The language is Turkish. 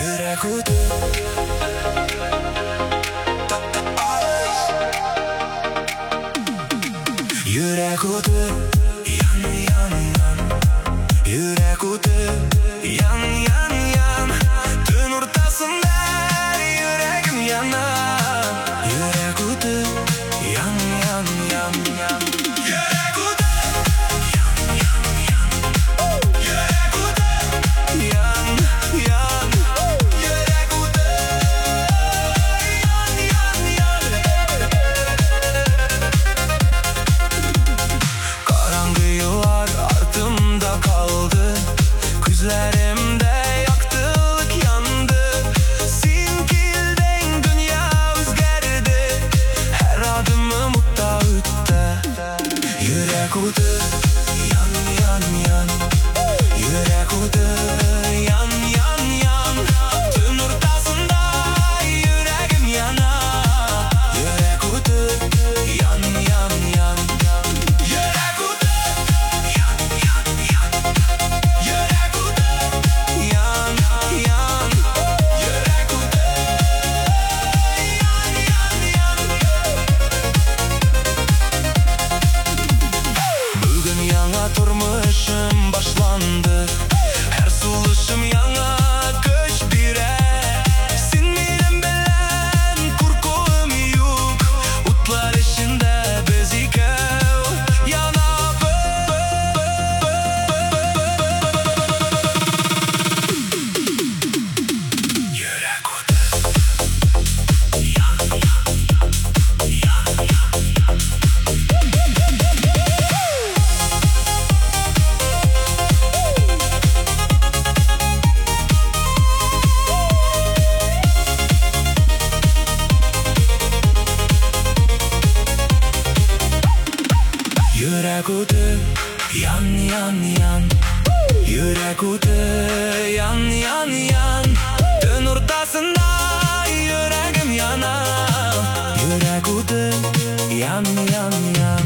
Yürek udu. Yürek udu. Yan yan yan. Yürek udu. Yan yan yan. Tün ortasında yüreğim yanar. Yürek udu. Yan yan yan yan. Yürek udu. Yan yan yan. Yürek udu. Yan yan. Yürek udu. Yan yan yan. Karanlık yıllar ardımda kaldı. Gözlerimde yaktılık yandı. Sinkilden dünya özgerdi. Her adımı mutta ütte. Yürek udu. Yan yan yan. Yürek udu. Yan yan yan. Tün ortasında yüreğim yanar. Yürek udu. Yan yan yan. Yürek udu. Yan yan yan. Yürek udu. Yan yan. Yürek udu. Yan yan yan. Bugün yana turmuşum başlandı. Her suluşum yana köş bire. Sinmirim bilen korkum yok. Utlar içinde biz ikev yana Yürek udu. Yan yan yan. Yan yan. Yürek udu. Yan yan yan. Yürek udu. Yan yan yan. Tün ortasında yüreğim yanar. Yürek udu. Yan yan yan.